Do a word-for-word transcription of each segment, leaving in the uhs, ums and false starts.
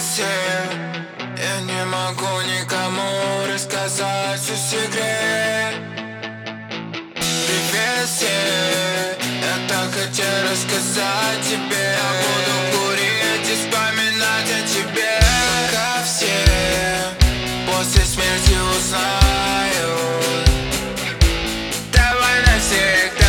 всем. Я не могу никому рассказать свой секрет. Привет всем, я так хотел рассказать тебе. Я буду курить и вспоминать о тебе. Пока все после смерти узнают, давай навсегда.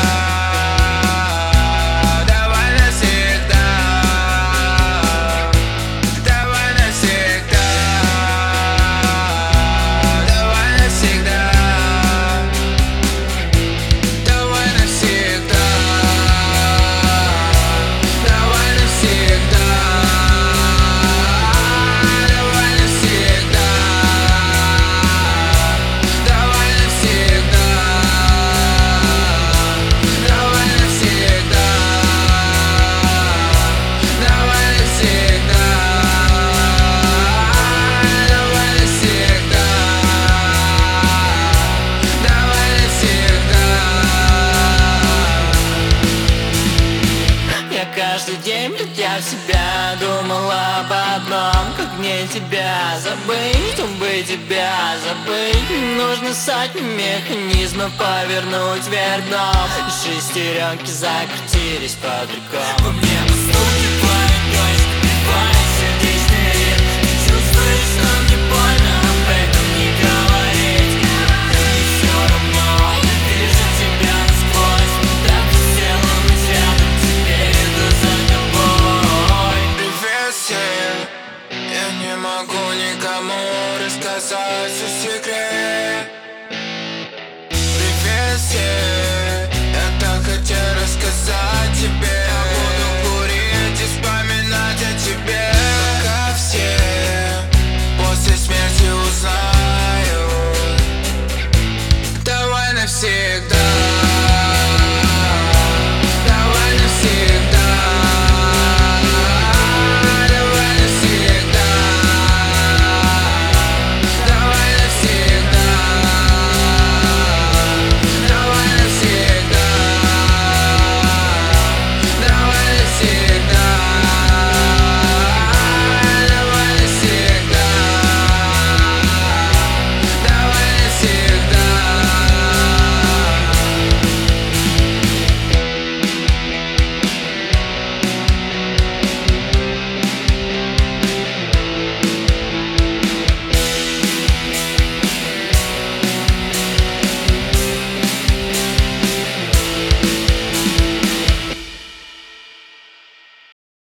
Каждый день, придя в себя, думала об одном: как мне тебя забыть, чтобы тебя забыть. Нужно сотни механизмов повернуть вверх дном. Шестеренки закрутились под рукой. По мне поступит твоя дочь, бывает сердечный ритм. Ты чувствуешь, что мне больно об этом не говорить. И все равно я вижу тебя насквозь. Так хотела быть рядом, теперь иду за тобой. Привет всем, я не могу никому рассказать свой секрет.